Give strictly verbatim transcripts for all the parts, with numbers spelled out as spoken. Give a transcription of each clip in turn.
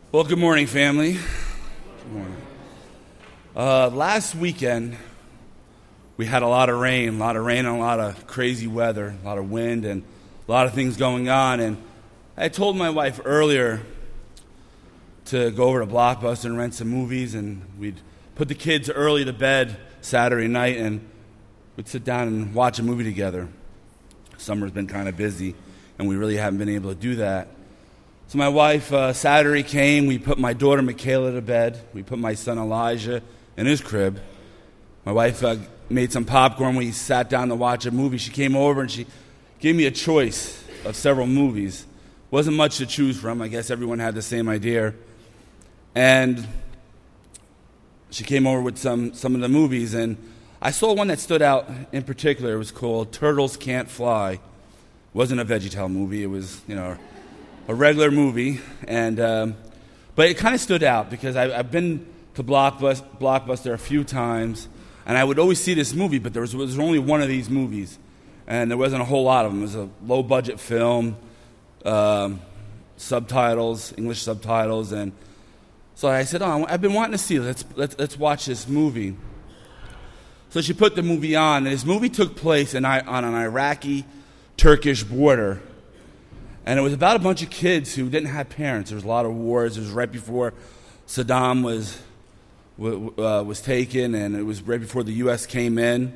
Well, good morning, family. Good morning. Uh, last weekend, we had a lot of rain, a lot of rain and a lot of crazy weather, a lot of wind and a lot of things going on. And I told my wife earlier to go over to Blockbuster and rent some movies, and we'd put the kids early to bed Saturday night, and we'd sit down and watch a movie together. Summer's been kind of busy, and we really haven't been able to do that. So my wife, uh, Saturday came, we put my daughter Michaela to bed. We put my son Elijah in his crib. My wife uh, made some popcorn. We sat down to watch a movie. She came over and she gave me a choice of several movies. Wasn't much to choose from. I guess everyone had the same idea. And she came over with some, some of the movies, and I saw one that stood out in particular. It was called Turtles Can't Fly. It wasn't a VeggieTale movie. It was, you know, a regular movie, and um, but it kind of stood out because I, I've been to Blockbuster, Blockbuster a few times, and I would always see this movie, but there was, there was only one of these movies, and there wasn't a whole lot of them. It was a low-budget film, um, subtitles, English subtitles, and so I said, "Oh, I've been wanting to see it. Let's let's let's watch this movie." So she put the movie on, and this movie took place in, on an Iraqi-Turkish border. And it was about a bunch of kids who didn't have parents. There was a lot of wars. It was right before Saddam was uh, was taken, and it was right before the U S came in.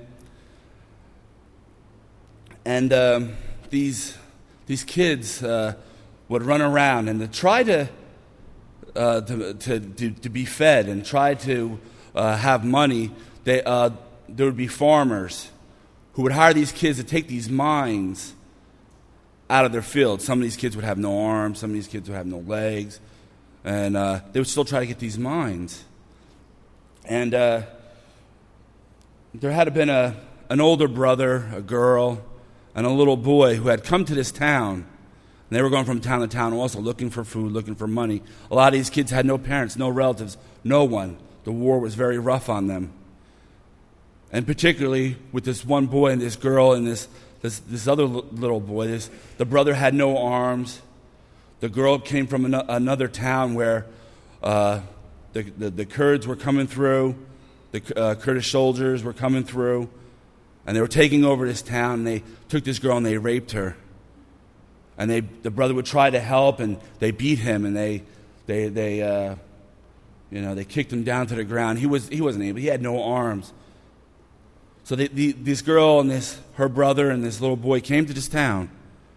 And um, these these kids uh, would run around and to try to, uh, to, to to to be fed and try to uh, have money. They uh, there would be farmers who would hire these kids to take these mines out of their field. Some of these kids would have no arms, some of these kids would have no legs, and uh, they would still try to get these mines. And uh, there had been a, an older brother, a girl, and a little boy who had come to this town. And they were going from town to town also, looking for food, looking for money. A lot of these kids had no parents, no relatives, no one. The war was very rough on them. And particularly with this one boy and this girl and this This, this other l- little boy, this, the brother had no arms. The girl came from an- another town where uh, the, the, the Kurds were coming through, the uh, Kurdish soldiers were coming through, and they were taking over this town. And they took this girl and they raped her. And they, the brother would try to help, and they beat him, and they, they, they, uh, you know, they kicked him down to the ground. He was, he wasn't able. He had no arms. So the, the, this girl and this her brother and this little boy came to this town,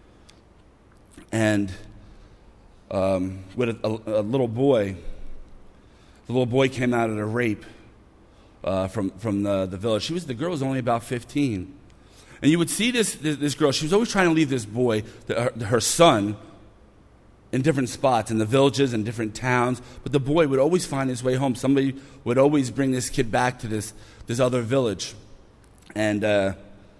and um, with a, a, a little boy, the little boy came out of a rape uh, from from the, the village. She was the girl was only about fifteen, and you would see this this, this girl. She was always trying to leave this boy, the, her, her son, in different spots in the villages and different towns. But the boy would always find his way home. Somebody would always bring this kid back to this this other village. And, uh,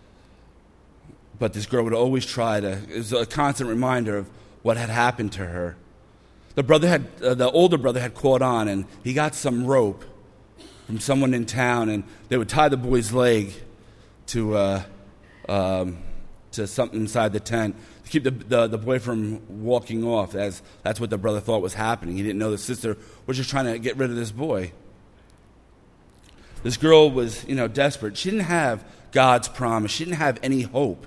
but this girl would always try to, it was a constant reminder of what had happened to her. The brother had, uh, the older brother had caught on, and he got some rope from someone in town, and they would tie the boy's leg to, uh, um, to something inside the tent to keep the, the, the boy from walking off, as that's what the brother thought was happening. He didn't know the sister was just trying to get rid of this boy. This girl was, you know, desperate. She didn't have God's promise. She didn't have any hope.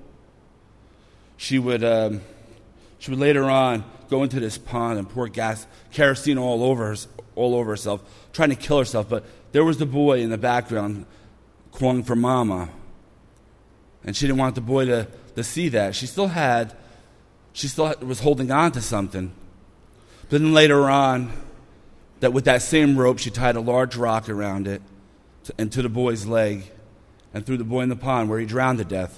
She would, um, she would later on go into this pond and pour gas, kerosene all over her, all over herself, trying to kill herself. But there was the boy in the background calling for Mama, and she didn't want the boy to, to see that. She still had, she still had, was holding on to something. But then later on, that with that same rope, she tied a large rock around it and to the boy's leg, and threw the boy in the pond where he drowned to death.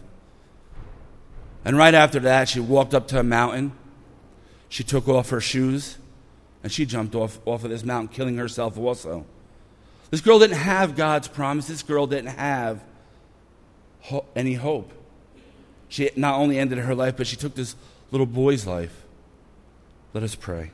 And right after that, she walked up to a mountain. She took off her shoes, and she jumped off, off of this mountain, killing herself also. This girl didn't have God's promise. This girl didn't have ho- any hope. She not only ended her life, but she took this little boy's life. Let us pray.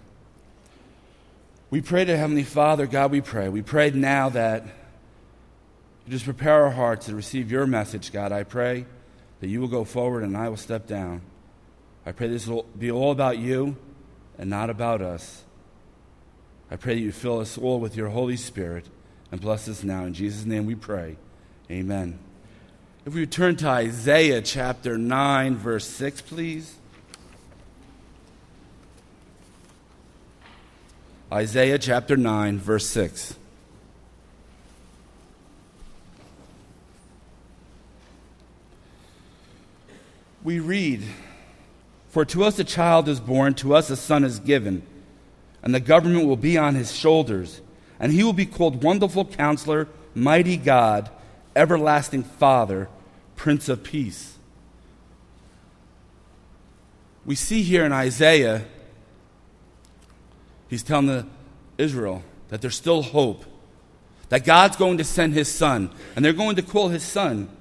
We pray to Heavenly Father, God, we pray. We pray now that just prepare our hearts to receive your message, God. I pray that you will go forward and I will step down. I pray this will be all about you and not about us. I pray that you fill us all with your Holy Spirit and bless us now. In Jesus' name we pray. Amen. If we turn to Isaiah chapter nine, verse six, please. Isaiah chapter nine, verse six. We read, "For to us a child is born, to us a son is given, and the government will be on his shoulders, and he will be called Wonderful Counselor, Mighty God, Everlasting Father, Prince of Peace." We see here in Isaiah, he's telling the Israel that there's still hope, that God's going to send his son, and they're going to call his son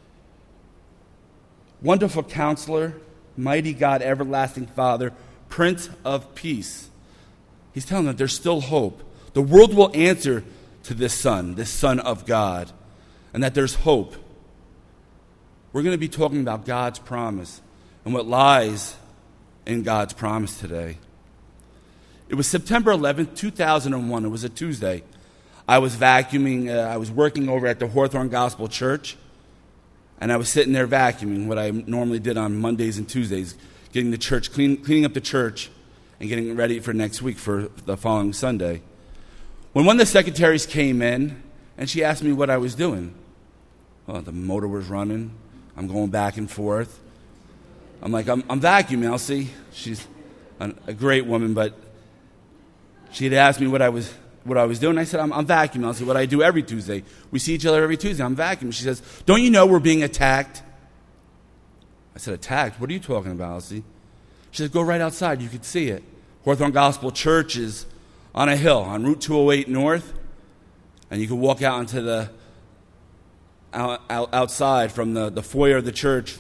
Wonderful Counselor, Mighty God, Everlasting Father, Prince of Peace. He's telling them there's still hope. The world will answer to this son, this son of God, and that there's hope. We're going to be talking about God's promise and what lies in God's promise today. It was September eleventh, two thousand one. It was a Tuesday. I was vacuuming. Uh, I was working over at the Hawthorne Gospel Church, and I was sitting there vacuuming, what I normally did on Mondays and Tuesdays, getting the church, clean, cleaning up the church and getting ready for next week for the following Sunday. When one of the secretaries came in, and she asked me what I was doing. Well, the motor was running. I'm going back and forth. I'm like, I'm, I'm vacuuming, Elsie. She's a, a great woman, but she had asked me what I was what I was doing. I said, I'm, I'm vacuuming, Elsie, what I do every Tuesday. We see each other every Tuesday. I'm vacuuming. She says, don't you know we're being attacked? I said, attacked? What are you talking about, Elsie? She said, go right outside. You could see it. Hawthorne Gospel Church is on a hill on Route two oh eight North, and you can walk out into the out, out, outside from the, the foyer of the church,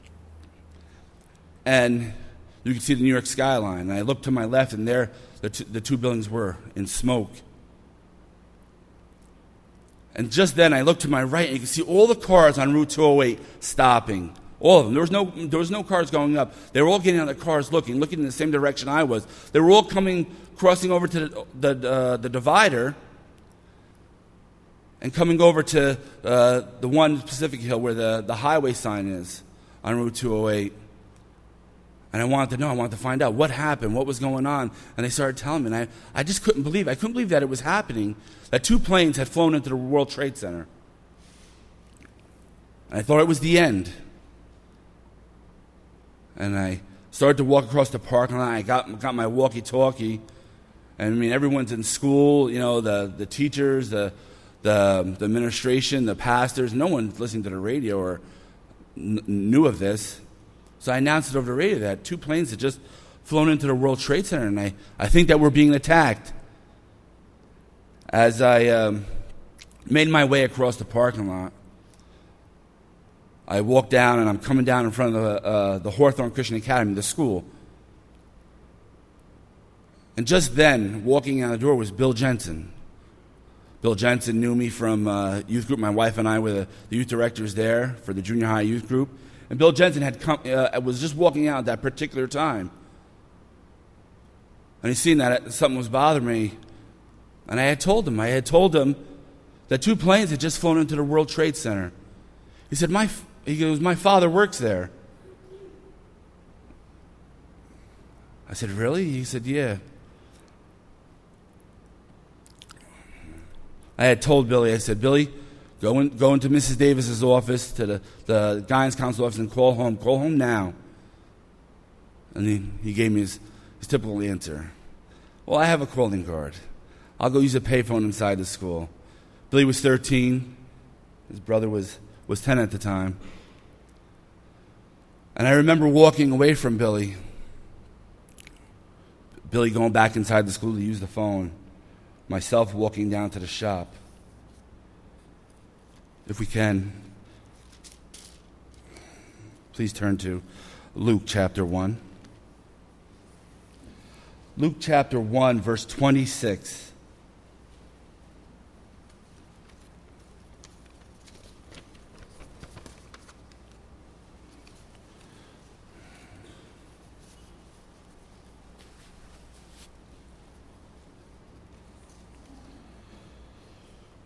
and you can see the New York skyline. And I looked to my left, and there the, t- the two buildings were in smoke. And just then, I looked to my right, and you can see all the cars on Route two oh eight stopping. All of them. There was no, there was no cars going up. They were all getting out of the cars, looking, looking in the same direction I was. They were all coming, crossing over to the the, uh, the divider, and coming over to uh, the one Pacific Hill where the, the highway sign is on Route two oh eight. And I wanted to know, I wanted to find out what happened, what was going on. And they started telling me, and I, I just couldn't believe it. I couldn't believe that it was happening, that two planes had flown into the World Trade Center. And I thought it was the end. And I started to walk across the parking lot. I got got my walkie-talkie. And I mean, everyone's in school, you know, the, the teachers, the, the the administration, the pastors. No one's listening to the radio or n- knew of this. So I announced it over the radio that two planes had just flown into the World Trade Center, and I, I think that we're being attacked. As I um, made my way across the parking lot, I walked down, and I'm coming down in front of the, uh, the Hawthorne Christian Academy, the school. And just then, walking out the door was Bill Jensen. Bill Jensen knew me from uh, youth group. My wife and I were the, the youth directors there for the junior high youth group. And Bill Jensen had come, uh, was just walking out at that particular time. And he seen that something was bothering me. And I had told him, I had told him that two planes had just flown into the World Trade Center. He said, my, he goes, my father works there. I said, really? He said, yeah. I had told Billy, I said, Billy, go, in, go into Missus Davis's office, to the, the guidance council office, and call home. Call home now. And he, he gave me his, his typical answer. Well, I have a calling card. I'll go use a payphone inside the school. Billy was thirteen. His brother was, was ten at the time. And I remember walking away from Billy. Billy going back inside the school to use the phone. Myself walking down to the shop. If we can, please turn to Luke chapter one. Luke chapter one, verse twenty-six.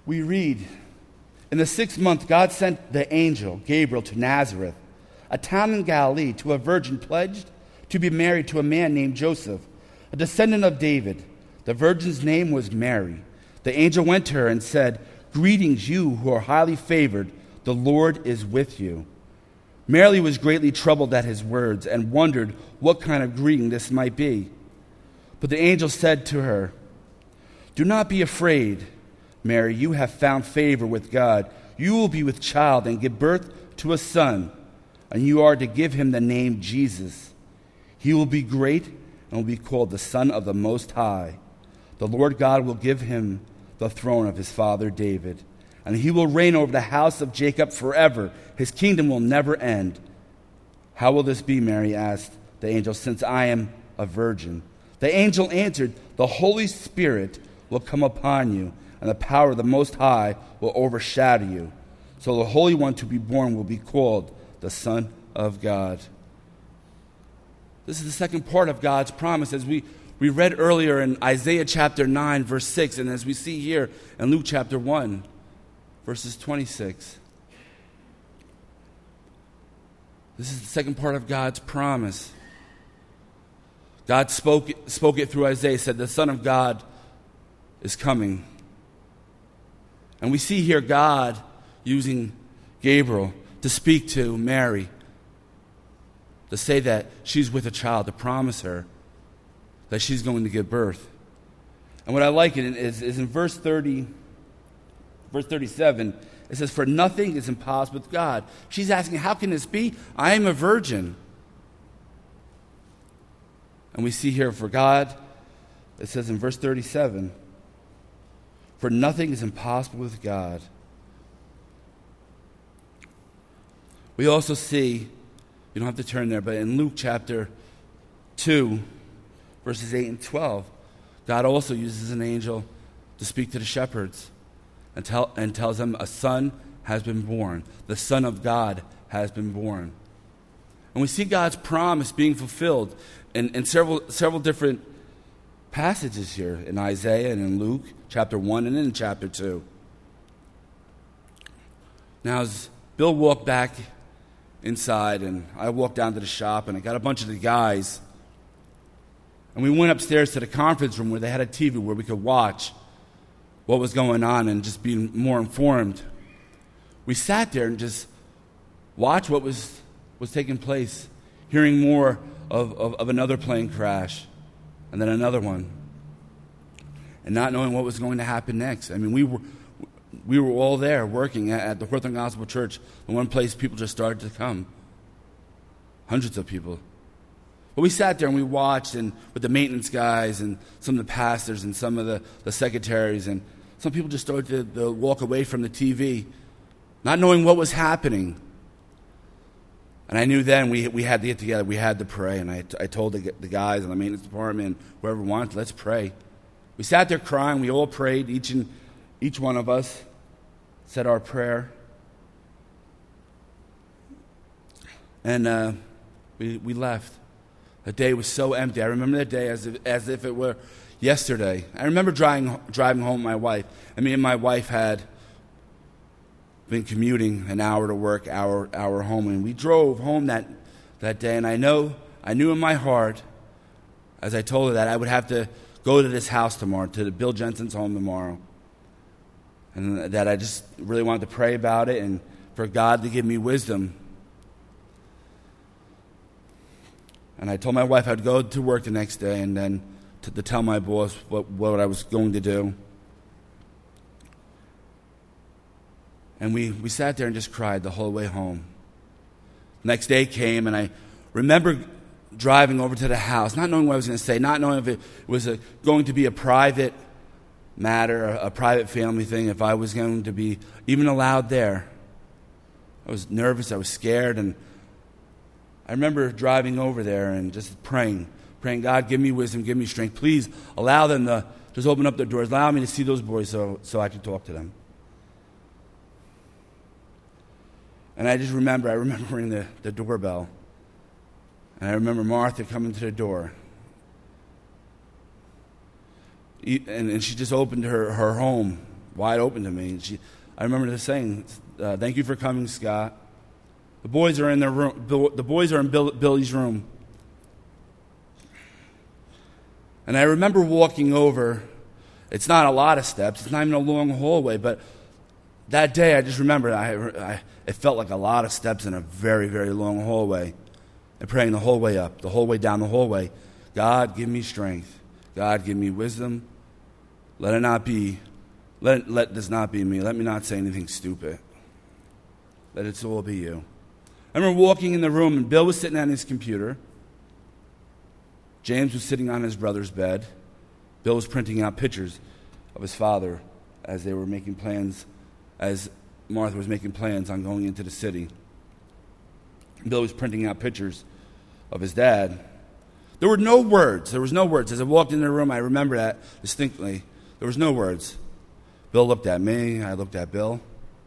we read, in the sixth month, God sent the angel Gabriel to Nazareth, a town in Galilee, to a virgin pledged to be married to a man named Joseph, a descendant of David. The virgin's name was Mary. The angel went to her and said, "Greetings, you who are highly favored. The Lord is with you." Mary was greatly troubled at his words and wondered what kind of greeting this might be. But the angel said to her, "Do not be afraid, Mary. You have found favor with God. You will be with child and give birth to a son, and you are to give him the name Jesus. He will be great and will be called the Son of the Most High. The Lord God will give him the throne of his father David, and he will reign over the house of Jacob forever. His kingdom will never end." "How will this be?" Mary asked the angel, "since I am a virgin?" The angel answered, "The Holy Spirit will come upon you, and the power of the Most High will overshadow you. So the Holy One to be born will be called the Son of God." This is the second part of God's promise, as we, we read earlier in Isaiah chapter nine, verse six, and as we see here in Luke chapter one, verses twenty-six. This is the second part of God's promise. God spoke, spoke it through Isaiah, said the Son of God is coming. And we see here God using Gabriel to speak to Mary, to say that she's with a child, to promise her that she's going to give birth. And what I like it is, is in verse thirty, verse thirty-seven, it says, "For nothing is impossible with God." She's asking, how can this be? I am a virgin. And we see here, for God, it says in verse thirty-seven, "For nothing is impossible with God." We also see, you don't have to turn there, but in Luke chapter two, verses eight and twelve, God also uses an angel to speak to the shepherds and, tell, and tells them a son has been born. The Son of God has been born. And we see God's promise being fulfilled in, in several, several different passages here, in Isaiah and in Luke chapter one and in chapter two. Now, as Bill walked back inside, and I walked down to the shop, and I got a bunch of the guys, and we went upstairs to the conference room where they had a T V where we could watch what was going on and just be more informed. We sat there and just watched what was, was taking place, hearing more of, of, of another plane crash and then another one, and not knowing what was going to happen next. I mean, we were we were all there working at, at the Hawthorne Gospel Church, in one place people just started to come, hundreds of people. But we sat there and we watched, and with the maintenance guys and some of the pastors and some of the, the secretaries, and some people just started to, to walk away from the T V, not knowing what was happening. And I knew then we we had to get together, we had to pray, and I, I told the, the guys in the maintenance department, whoever wanted, let's pray. We sat there crying, we all prayed, each and each one of us said our prayer. And uh, we we left. The day was so empty. I remember that day as if, as if it were yesterday. I remember driving driving home with my wife. And me and my wife had been commuting an hour to work, hour hour home, and we drove home that that day. And I know I knew in my heart, as I told her that I would have to go to this house tomorrow, to the Bill Jensen's home tomorrow, and that I just really wanted to pray about it and for God to give me wisdom. And I told my wife I'd go to work the next day and then to, to tell my boss what, what I was going to do. And we, we sat there and just cried the whole way home. Next day came, and I remember driving over to the house, not knowing what I was going to say, not knowing if it was a, going to be a private matter, a, a private family thing, if I was going to be even allowed there. I was nervous, I was scared, and I remember driving over there and just praying, praying, God, give me wisdom, give me strength. Please allow them to just open up their doors. Allow me to see those boys so, so I can talk to them. And I just remember, I remember ringing the, the doorbell. And I remember Martha coming to the door. And, and she just opened her, her home wide open to me. And she, I remember her saying, uh, "Thank you for coming, Scott." The boys are in their room. Bill, the boys are in Bill, Billy's room, and I remember walking over. It's not a lot of steps. It's not even a long hallway, but that day I just remember I, I it felt like a lot of steps in a very, very long hallway, and praying the whole way up, the whole way down the hallway. God, give me strength. God, give me wisdom. Let it not be. Let let this not be me. Let me not say anything stupid. Let it all be you. I remember walking in the room, and Bill was sitting on his computer. James was sitting on his brother's bed. Bill was printing out pictures of his father as they were making plans, as Martha was making plans on going into the city. Bill was printing out pictures of his dad. There were no words. There was no words. As I walked into the room, I remember that distinctly. There was no words. Bill looked at me. I looked at Bill.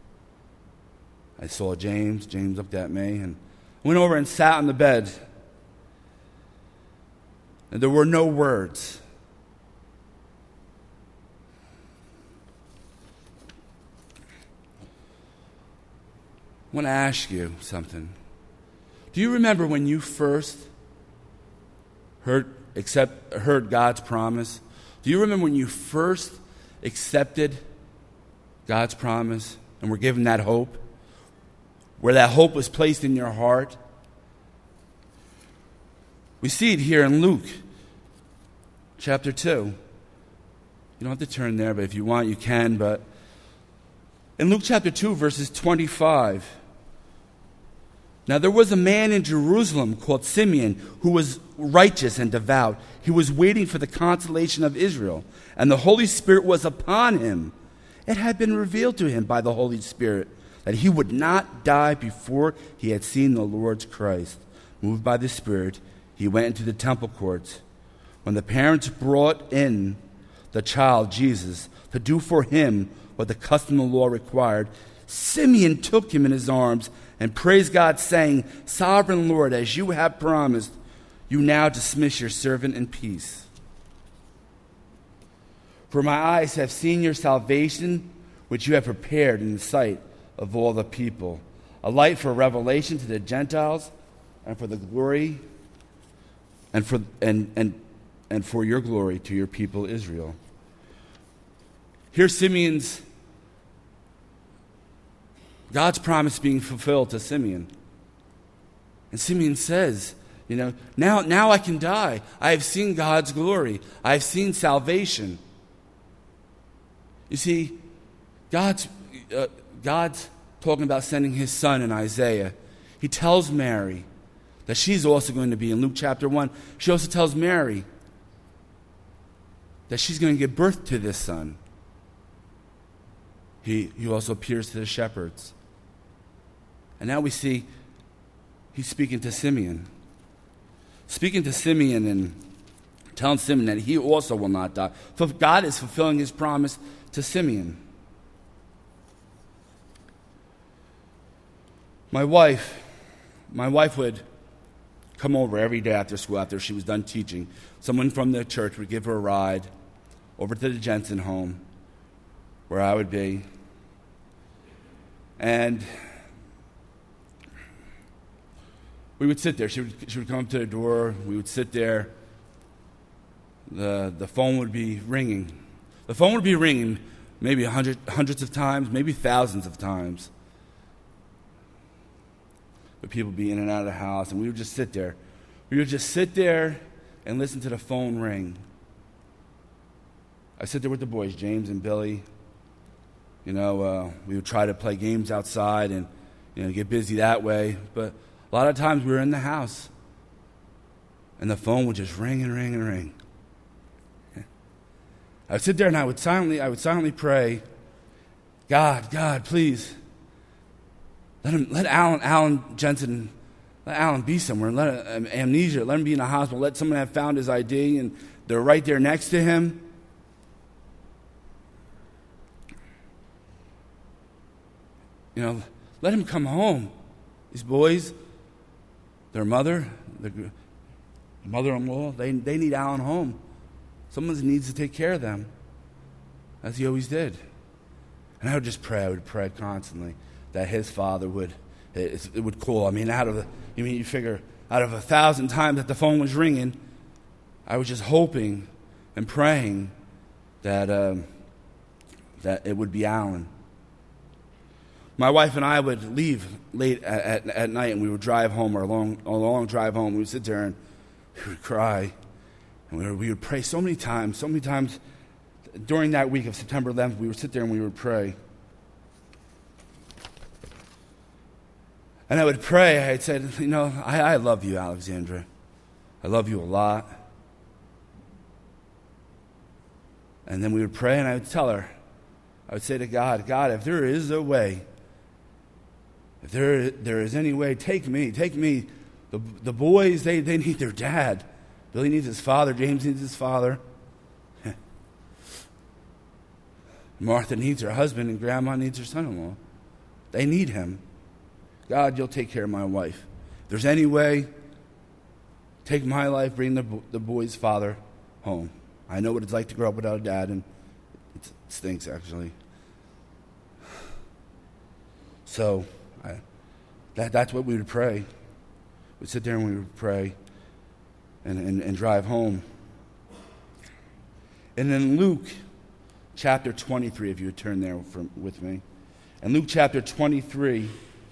I saw James. James looked at me, and I went over and sat on the bed. And there were no words. I want to ask you something. Do you remember when you first heard accept, heard God's promise? Do you remember when you first accepted God's promise and were given that hope? Where that hope was placed in your heart? We see it here in Luke chapter two. You don't have to turn there, but if you want, you can. But in Luke chapter two, verses twenty-five. Now there was a man in Jerusalem called Simeon who was righteous and devout. He was waiting for the consolation of Israel, and the Holy Spirit was upon him. It had been revealed to him by the Holy Spirit that he would not die before he had seen the Lord's Christ. Moved by the Spirit, he went into the temple courts. When the parents brought in the child Jesus to do for him what the custom of the law required, Simeon took him in his arms and praised God, saying, "Sovereign Lord, as you have promised, you now dismiss your servant in peace. For my eyes have seen your salvation, which you have prepared in the sight of all the people, a light for revelation to the Gentiles, and for the glory, and for and and and for your glory to your people Israel." Here's Simeon's God's promise being fulfilled to Simeon. And Simeon says, you know, now, now I can die. I have seen God's glory. I have seen salvation. You see, God's, uh, God's talking about sending his son in Isaiah. He tells Mary that she's also going to be, in Luke chapter one, she also tells Mary that she's going to give birth to this son. He, he also appears to the shepherds. And now we see he's speaking to Simeon. Speaking to Simeon and telling Simeon that he also will not die. So God is fulfilling his promise to Simeon. My wife, my wife would come over every day after school after she was done teaching. Someone from the church would give her a ride over to the Jensen home where I would be. And we would sit there. She would, she would come up to the door. We would sit there. The, the phone would be ringing. The phone would be ringing maybe hundred, hundreds of times, maybe thousands of times. But people would be in and out of the house, and we would just sit there. We would just sit there and listen to the phone ring. I sit there with the boys, James and Billy. You know, uh, we would try to play games outside and, you know, get busy that way. But a lot of times we were in the house, and the phone would just ring and ring and ring. I would sit there and I would silently, I would silently pray, God, God, please, let him, let Alan, Alan Jensen, let Alan be somewhere. Let um, amnesia, let him be in a hospital. Let someone have found his I D and they're right there next to him. You know, let him come home. These boys, their mother, their mother-in-law, they, they need Alan home. Someone needs to take care of them, as he always did. And I would just pray. I would pray constantly that his father would, it, it would call. I mean, out of the, you mean, you figure, out of a thousand times that the phone was ringing, I was just hoping and praying that um, that it would be Alan. My wife and I would leave late at, at, at night, and we would drive home, or a long, a long drive home. We would sit there and we would cry, and we would, we would pray so many times, so many times during that week of September eleventh. We would sit there and we would pray. And I would pray. I had said, you know, I, I love you, Alexandra. I love you a lot. And then we would pray, and I would tell her, I would say to God, God, if there is a way, if there there is any way, take me, take me. The, the boys, they, they need their dad. Billy needs his father. James needs his father. Martha needs her husband, and Grandma needs her son-in-law. They need him. God, you'll take care of my wife. If there's any way, take my life, bring the, the boy's father home. I know what it's like to grow up without a dad, and it stinks, actually. So I, that, that's what we would pray. We'd sit there and we would pray and, and, and drive home. And in Luke chapter twenty-three, if you would turn there from, with me. In Luke chapter twenty-three,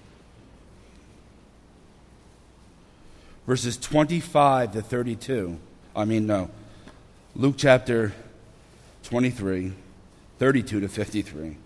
verses twenty-five to thirty-two. I mean, no. Luke chapter twenty-three, thirty-two to fifty-three.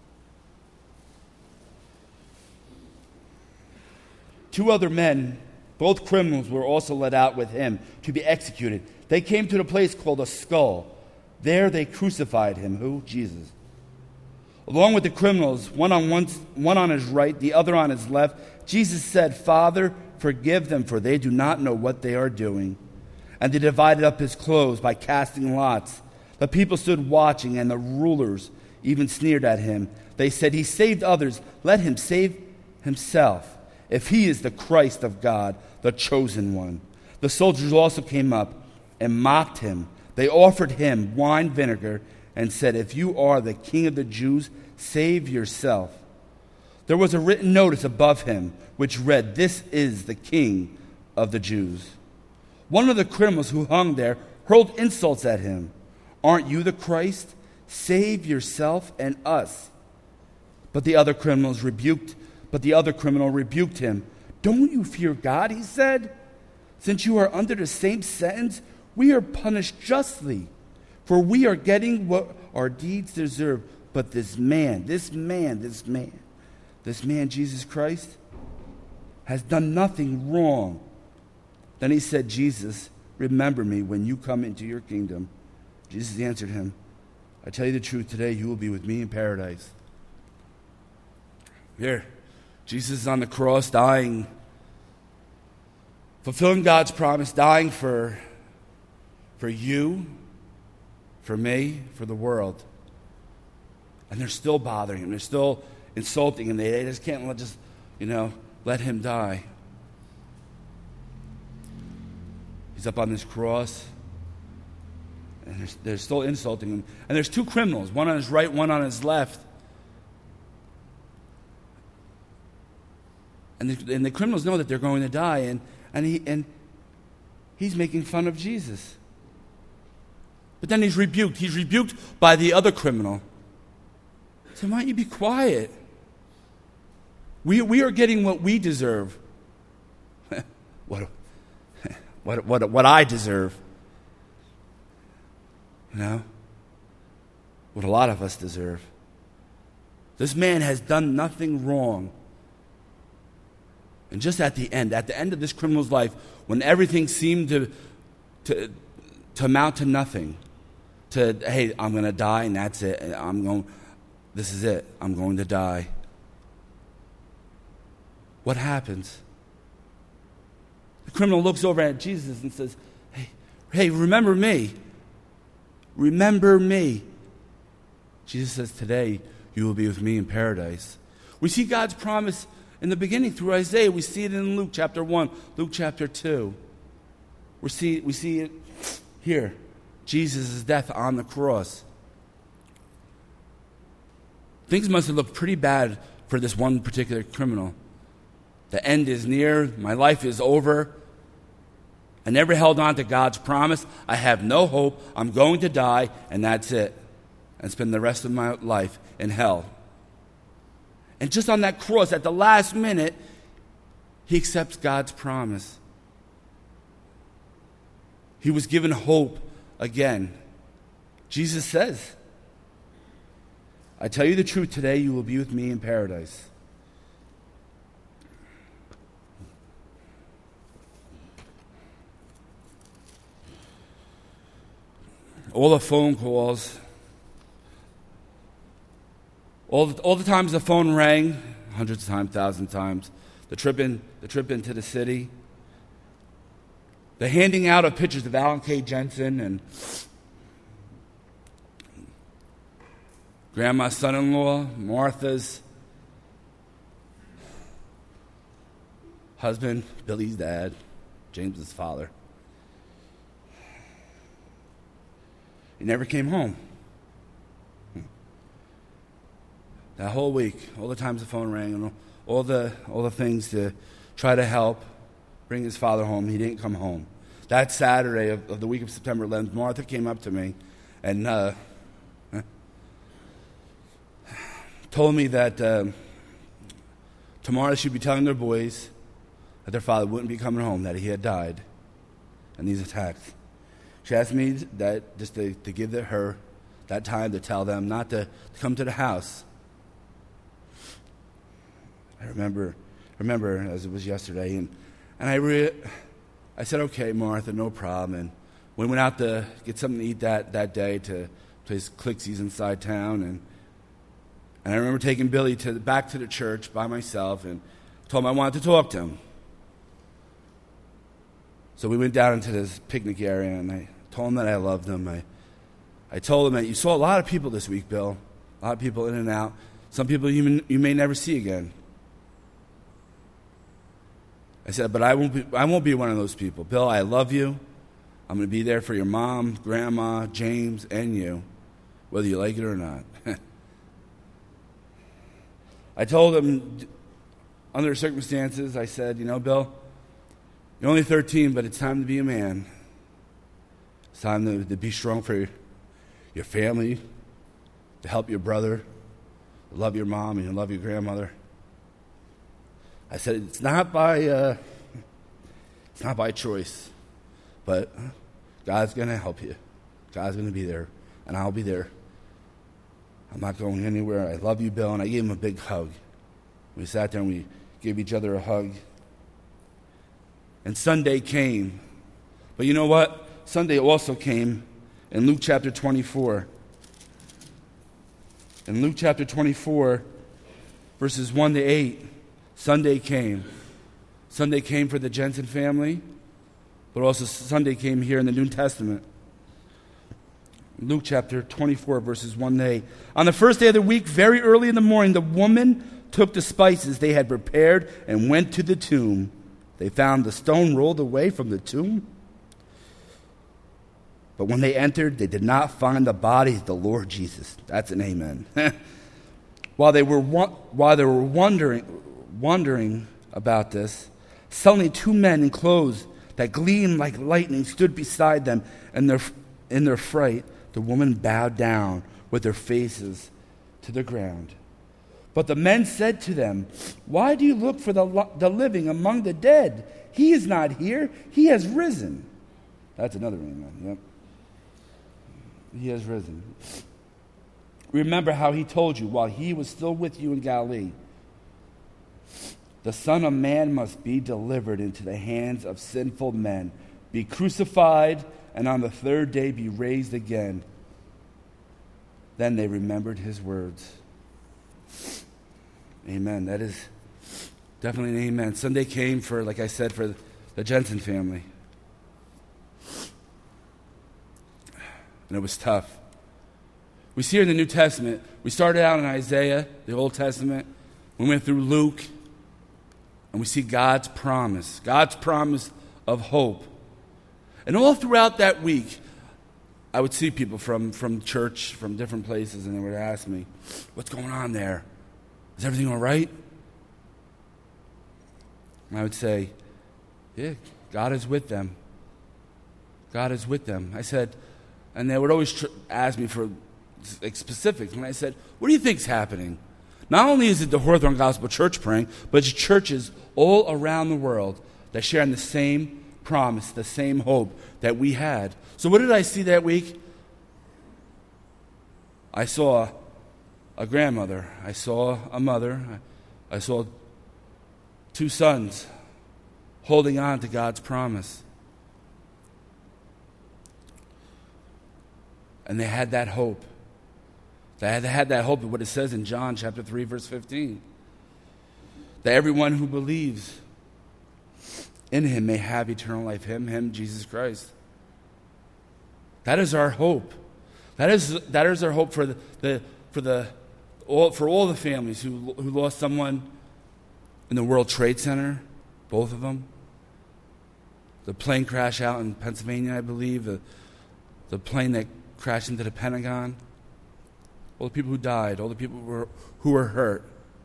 Two other men, both criminals, were also led out with him to be executed. They came to the place called a skull. There they crucified him. Who? Jesus. Along with the criminals, one on one, one on his right, the other on his left, Jesus said, Father, forgive them, for they do not know what they are doing. And they divided up his clothes by casting lots. The people stood watching, and the rulers even sneered at him. They said, He saved others. Let him save himself, if he is the Christ of God, the chosen one. The soldiers also came up and mocked him. They offered him wine vinegar and said, If you are the king of the Jews, save yourself. There was a written notice above him which read, This is the King of the Jews. One of the criminals who hung there hurled insults at him. Aren't you the Christ? Save yourself and us. But the other criminals rebuked, but the other criminal rebuked him. Don't you fear God, he said. Since you are under the same sentence, we are punished justly, for we are getting what our deeds deserve. But this man, this man, this man, this man, Jesus Christ, has done nothing wrong. Then he said, Jesus, remember me when you come into your kingdom. Jesus answered him, I tell you the truth, today you will be with me in paradise. Here, Jesus is on the cross dying, fulfilling God's promise, dying for, for you, for me, for the world. And they're still bothering him. They're still insulting him. They, they just can't let, just, you know, let him die. He's up on this cross, and they're, they're still insulting him. And there's two criminals, one on his right, one on his left. And the, and the criminals know that they're going to die, and, and, he, and he's making fun of Jesus. But then he's rebuked. He's rebuked by the other criminal. So why don't you be quiet? We, we are getting what we deserve. what, what, what, what I deserve. You know? What a lot of us deserve. This man has done nothing wrong. And just at the end, at the end of this criminal's life, when everything seemed to, to, to amount to nothing, to, hey, I'm going to die and that's it. I'm going, this is it. I'm going to die. What happens? The criminal looks over at Jesus and says, hey, hey, remember me. Remember me. Jesus says, today you will be with me in paradise. We see God's promise in the beginning through Isaiah. We see it in Luke chapter one, Luke chapter two. We see, we see it here. Jesus' death on the cross. things must have looked pretty bad for this one particular criminal. The end is near. My life is over. I never held on to God's promise. I have no hope. I'm going to die, and that's it. And spend the rest of my life in hell. And just on that cross, at the last minute, he accepts God's promise. He was given hope again. Jesus says, I tell you the truth, today you will be with me in paradise. All the phone calls, all the, all the times the phone rang, hundreds of times, thousands of times, the trip in, the trip into the city, the handing out of pictures of Alan K. Jensen and Grandma's son-in-law, Martha's husband, Billy's dad, James's father. He never came home. That whole week, all the times the phone rang, and all the all the things to try to help bring his father home, he didn't come home. That Saturday of, of the week of September eleventh, Martha came up to me and uh, told me that uh, tomorrow she'd be telling their boys that their father wouldn't be coming home, that he had died in these attacks. She asked me that just to, to give her that time to tell them not to, to come to the house. I remember, remember as it was yesterday, and and I re- I said, okay, Martha, no problem. And we went out to get something to eat that, that day to place Clixies inside town, and and I remember taking Billy to back to the church by myself and told him I wanted to talk to him. So we went down into this picnic area, and I told him that I loved him. I, I told him that you saw a lot of people this week, Bill. A lot of people in and out. Some people you may, you may never see again. I said, but I won't be, I won't be one of those people. Bill, I love you. I'm going to be there for your mom, grandma, James, and you, whether you like it or not. I told him, under circumstances, I said, you know, Bill, you're only thirteen, but it's time to be a man. It's time to, to be strong for your, your family, to help your brother, to love your mom, and to love your grandmother. I said, it's not by uh, it's not by choice, but God's going to help you. God's going to be there, and I'll be there. I'm not going anywhere. I love you, Bill, and I gave him a big hug. We sat there and we gave each other a hug. And Sunday came. But you know what? Sunday also came in Luke chapter twenty-four. In Luke chapter twenty-four, verses one to eight, Sunday came. Sunday came for the Jensen family, but also Sunday came here in the New Testament. Luke chapter twenty-four, verses one to eight. On the first day of the week, very early in the morning, the woman took the spices they had prepared and went to the tomb. They found the stone rolled away from the tomb. But when they entered, they did not find the body of the Lord Jesus. That's an amen. While they were while they were wondering wondering about this, suddenly two men in clothes that gleamed like lightning stood beside them, and their in their fright, the woman bowed down with their faces to the ground. But the men said to them, "Why do you look for the, the living among the dead? He is not here. He has risen." That's another amen. Yep. He has risen. Remember how he told you while he was still with you in Galilee. The Son of Man must be delivered into the hands of sinful men, be crucified, and on the third day be raised again. Then they remembered his words. Amen. That is definitely an amen. Sunday came for, like I said, for the Jensen family. And it was tough. We see here in the New Testament, we started out in Isaiah, the Old Testament. We went through Luke, and we see God's promise, God's promise of hope. And all throughout that week, I would see people from, from church, from different places, and they would ask me, what's going on there? Is everything all right? And I would say, yeah, God is with them. God is with them. I said, and they would always tr- ask me for like, specifics. And I said, what do you think's happening? Not only is it the Hawthorne Gospel Church praying, but it's churches all around the world that share in the same promise, the same hope that we had. So what did I see that week? I saw a grandmother. I saw a mother. I saw two sons holding on to God's promise. And they had that hope. They had, they had that hope of what it says in John chapter three, verse fifteen. That everyone who believes in him may have eternal life. Him, him, Jesus Christ. That is our hope. That is that is our hope for the, the for the all for all the families who who lost someone in the World Trade Center, both of them. The plane crash out in Pennsylvania, I believe. The the plane that crashed into the Pentagon. All the people who died, all the people who were, who were hurt.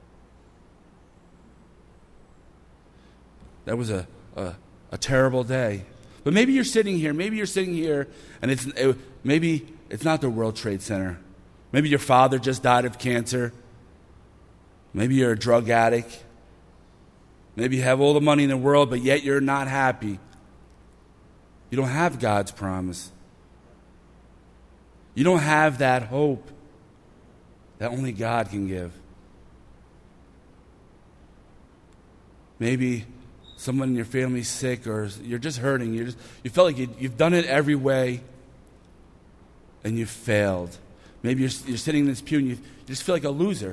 That was a, a, a terrible day. But maybe you're sitting here, maybe you're sitting here, and it's it, maybe it's not the World Trade Center. Maybe your father just died of cancer. Maybe you're a drug addict. Maybe you have all the money in the world, but yet you're not happy. You don't have God's promise. You don't have that hope that only God can give. Maybe someone in your family's sick, or you're just hurting. You're just, you felt like you, you've done it every way, and you've failed. Maybe you're, you're sitting in this pew, and you, you just feel like a loser.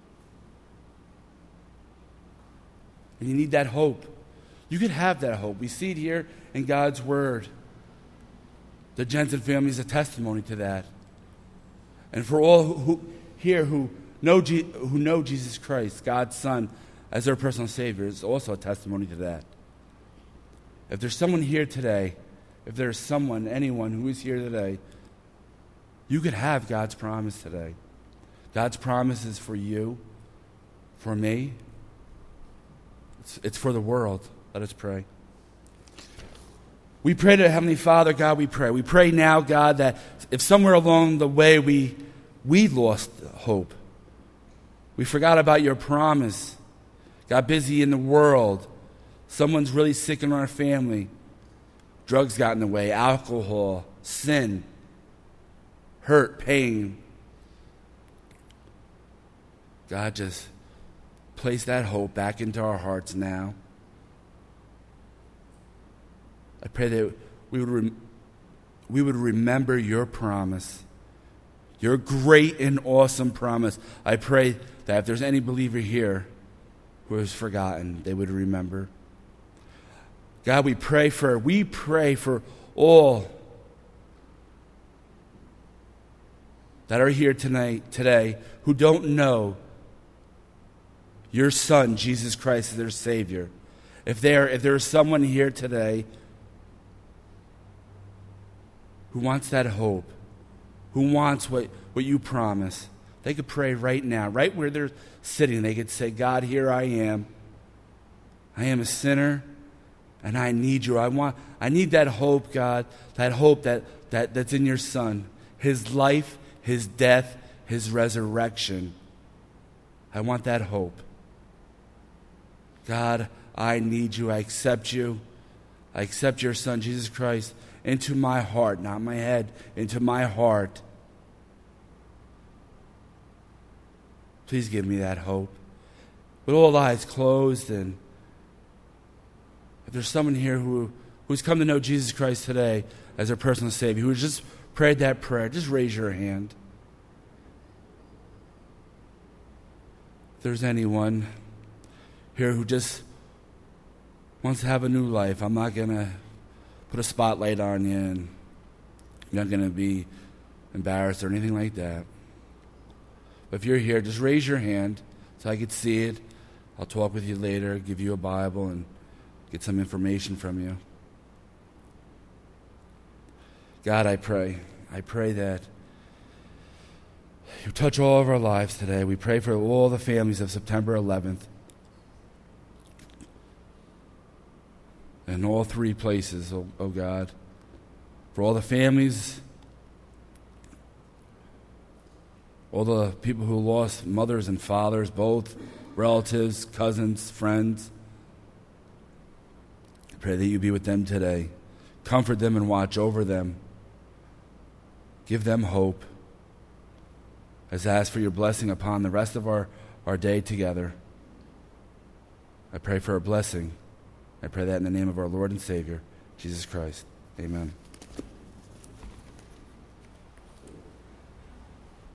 And you need that hope. You could have that hope. We see it here in God's Word. The Jensen family is a testimony to that. And for all who, who here who know, G, who know Jesus Christ, God's Son, as their personal Savior, is also a testimony to that. If there's someone here today, if there's someone, anyone who is here today, you could have God's promise today. God's promise is for you, for me. It's, it's for the world. Let us pray. We pray to Heavenly Father, God, we pray. We pray now, God, that if somewhere along the way we we lost hope, we forgot about your promise, got busy in the world, someone's really sick in our family, drugs got in the way, alcohol, sin, hurt, pain. God, just place that hope back into our hearts now. I pray that we would rem- we would remember your promise, your great and awesome promise. I pray that if there's any believer here who has forgotten, they would remember. God, we pray for we pray for all that are here tonight today who don't know your Son, Jesus Christ, as their Savior. If there if there is someone here today who wants that hope, who wants what, what you promise, they could pray right now, right where they're sitting. They could say, God, here I am. I am a sinner, and I need you. I want, I need that hope, God, that hope that, that, that's in your Son, his life, his death, his resurrection. I want that hope. God, I need you. I accept you. I accept your Son, Jesus Christ, into my heart, not my head, into my heart. Please give me that hope. With all eyes closed, and if there's someone here who who's come to know Jesus Christ today as their personal Savior, who has just prayed that prayer, just raise your hand. If there's anyone here who just wants to have a new life, I'm not going to put a spotlight on you, and you're not going to be embarrassed or anything like that. But if you're here, just raise your hand so I can see it. I'll talk with you later, give you a Bible, and get some information from you. God, I pray I pray that you touch all of our lives today. We pray for all the families of September eleventh in all three places, oh, oh God. For all the families, all the people who lost mothers and fathers, both relatives, cousins, friends. I pray that you be with them today. Comfort them and watch over them. Give them hope. As I ask for your blessing upon the rest of our, our day together. I pray for a blessing. I pray that in the name of our Lord and Savior, Jesus Christ. Amen.